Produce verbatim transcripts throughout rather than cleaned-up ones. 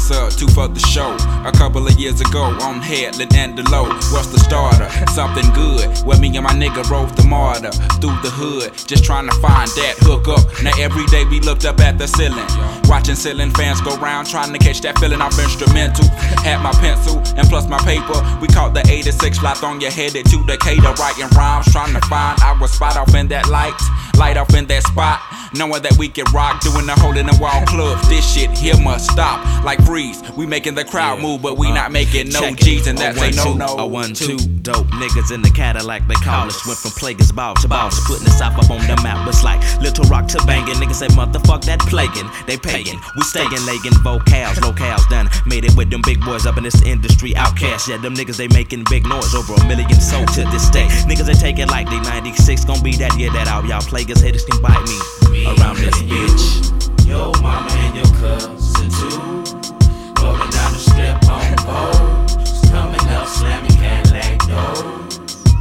sir, two for the show. A couple of years ago, on Headland and Delow. What's the starter? Something good. Where me and my nigga rode the martyr through the hood, just trying to find that hook up. Now every day we looked up at the ceiling, watching ceiling fans go round, trying to catch that feeling off instrumental. Had my pencil and plus my paper. We caught the eighty-six flight on your headed to Decatur, writing rhymes, trying to find our spot off in that light, light off in that spot. Knowing that we can rock, doing the hole in the wall clubs. This shit here must stop. Like Freeze, we making the crowd move, but we uh, not making no G's, and that's a no no. A one two dope niggas in the Cadillac, they call us. Went from Plaguers ball to boss, putting the South up on the map. It's like Little Rock to banging. Niggas say motherfuck that plaguing. They pagan, we stayin' lagging vocals, locales done. Made it with them big boys up in this industry. Outcasts, yeah, them niggas they making big noise, over a million sold to this day. Niggas they take it like they ninety-six, gon' be that year that out. Y'all Plaguers haters can bite me. Around this bitch, your mama and your cousin too, rolling down the strip on boats, coming up slamming Cadillac doors.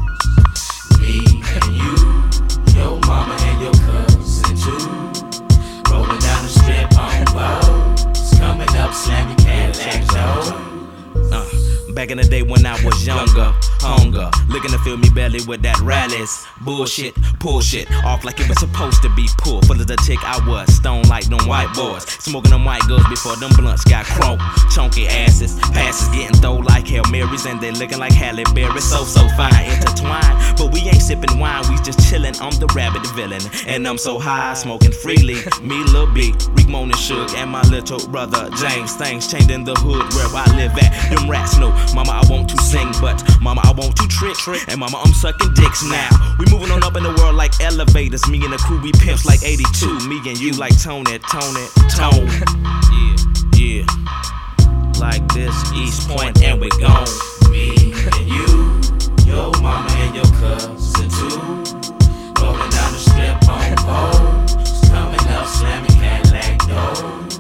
Me and you, your mama and your cousin too, rolling down the strip on boats, coming up slamming Cadillac doors. Uh, back in the day when I was younger, hunger, looking to fill me belly with that rallies. Bullshit, pull shit off like it was supposed to be pulled. Full of the tick I was, stone like them white boys, smoking them white girls before them blunts got crunk. Chunky asses, passes getting thrown like Hail Marys, and they looking like Halle Berry. So, so fine, intertwined, but we ain't sipping wine, we just chillin'. I'm the rabbit villain, and I'm so high, smoking freely. Me, Lil B, Rick Moan and Suge, and my little brother James. Things changed in the hood where I live at. Them rats know, mama, I want to sing, but mama, I want to trick, and mama, I'm sucking dicks now. We moving on up in the world like elevators. Me and the crew, we pimps like eighty-two. Me and you like Tony, Tony, Tone. Yeah, yeah. Like this, East Point, and we gone. Me and you, your mama and your cousin too, rolling down the strip on boats, coming up slamming Cadillac doors.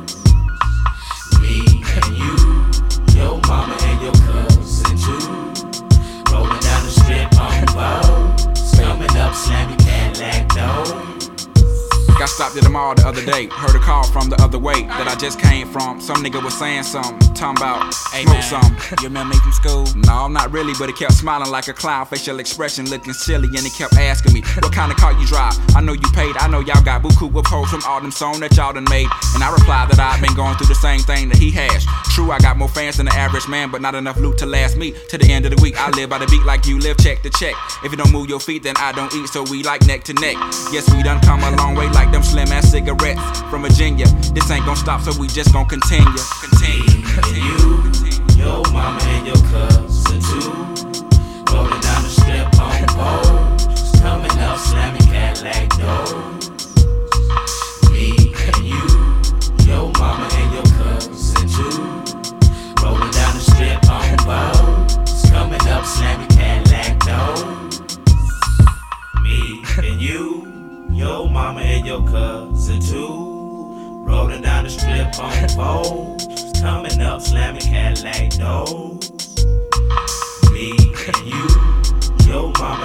Me and you, your mama and your cousin too, rolling down the strip on boats, coming up slamming Cadillac doors. Got stopped at the mall the other day, heard a call from the other way that I just came from. Some nigga was saying something, talking about hey smoke some. You remember me from school? No, not really, but he kept smiling like a clown, facial expression looking silly, and he kept asking me, what kind of car you drive? I know you paid, I know y'all got buku with hoes from all them songs that y'all done made. And I replied that I've been going through the same thing that he has. True, I got more fans than the average man, but not enough loot to last me to the end of the week. I live by the beat like you live, check to check. If you don't move your feet, then I don't eat, so we like neck to neck. Yes, we done come a long way like them slim ass cigarettes from Virginia. This ain't gon' stop, so we just gon' continue. Continue. And you, your mama and your cousin too, rolling down the strip on boats, coming up slamming Cadillac doors. Me and you, your mama and your cousin too, rolling down the strip on boats, coming up slamming Cadillac doors. Me and you, your mama and your cousin too, rolling down the strip on boats, coming up slamming Cadillac doors. Me and you, your mama